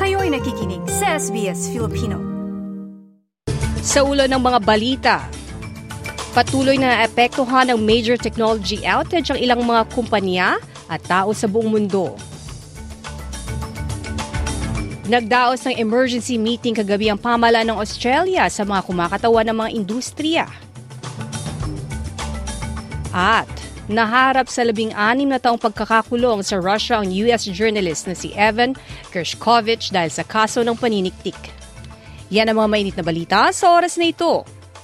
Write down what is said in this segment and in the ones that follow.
Kayo'y nakikinig sa SBS Filipino. Sa ulo ng mga balita, patuloy na naapektuhan ng major technology outage ang ilang mga kumpanya at tao sa buong mundo. Nagdaos ng emergency meeting kagabi ang pamahalaan ng Australia sa mga kumakatawan ng mga industriya. At naharap sa 16 na taong pagkakakulong sa Russia ang US journalist na si Evan Gershkovich dahil sa kaso ng paniniktik. Yan ang mga mainit na balita sa oras na ito.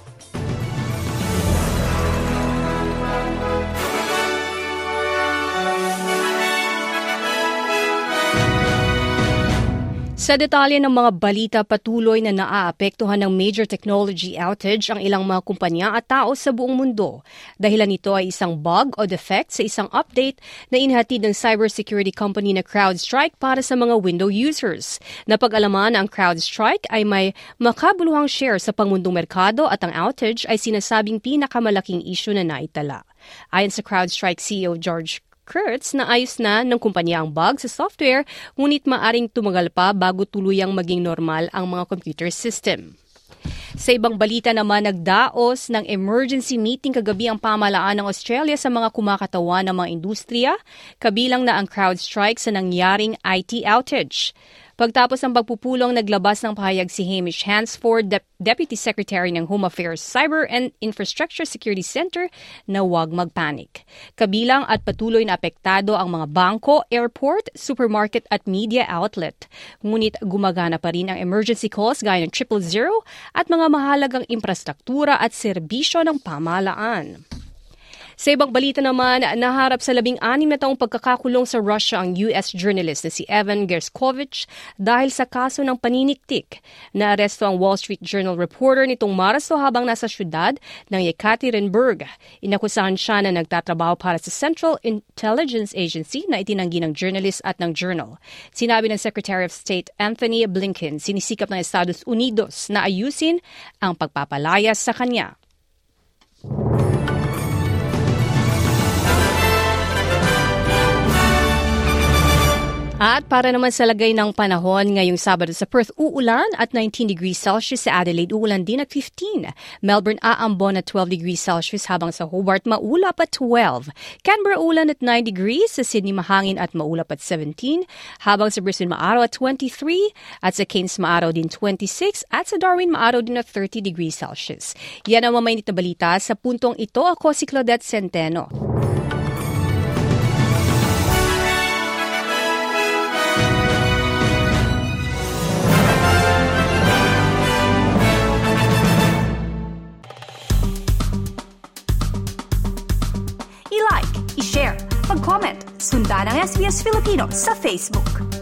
Sa detalye ng mga balita, patuloy na naaapektuhan ng major technology outage ang ilang mga kumpanya at tao sa buong mundo. Dahilan nito ay isang bug o defect sa isang update na inhatid ng cybersecurity company na CrowdStrike para sa mga Windows users. Napag-alaman na ang CrowdStrike ay may makabuluhang share sa pangmundong merkado at ang outage ay sinasabing pinakamalaking issue na naitala. Ayon sa CrowdStrike CEO George Kurtz, naayos na ng kumpanya ang bug sa software, ngunit maaring tumagal pa bago tuluyang maging normal ang mga computer system. Sa ibang balita naman, nagdaos ng emergency meeting kagabi ang pamahalaan ng Australia sa mga kumakatawan ng mga industriya, kabilang na ang CrowdStrike sa nangyaring IT outage. Pagtapos ng pagpupulong, naglabas ng pahayag si Hamish Hansford, Deputy Secretary ng Home Affairs Cyber and Infrastructure Security Center, na huwag magpanik. Kabilang at patuloy na apektado ang mga bangko, airport, supermarket at media outlet. Ngunit gumagana pa rin ang emergency calls gaya ng 000 at mga mahalagang infrastruktura at serbisyo ng pamahalaan. Sa ibang balita naman, naharap sa 16 na taong pagkakakulong sa Russia ang US journalist na si Evan Gershkovich dahil sa kaso ng paniniktik. Naaresto ang Wall Street Journal reporter nitong Marso habang nasa syudad ng Yekaterinburg. Inakusahan siya na nagtatrabaho para sa Central Intelligence Agency na itinanggi ng journalist at ng journal. Sinabi ng Secretary of State Anthony Blinken, sinisikap ng Estados Unidos na ayusin ang pagpapalayas sa kanya. At para naman sa lagay ng panahon ngayong Sabado sa Perth, uulan at 19 degrees Celsius. Sa Adelaide, uulan din at 15. Melbourne, aambon at 12 degrees Celsius, habang sa Hobart, maulap at 12. Canberra, ulan at 9 degrees. Sa Sydney, mahangin at maulap at 17. Habang sa Brisbane, maaraw at 23. At sa Cairns, maaraw din 26. At sa Darwin, maaraw din at 30 degrees Celsius. Yan ang mamainit na balita. Sa puntong ito, ako si Claudette Centeno. I-like, i-share, mag-comment, sundan ang SBS Filipino sa Facebook.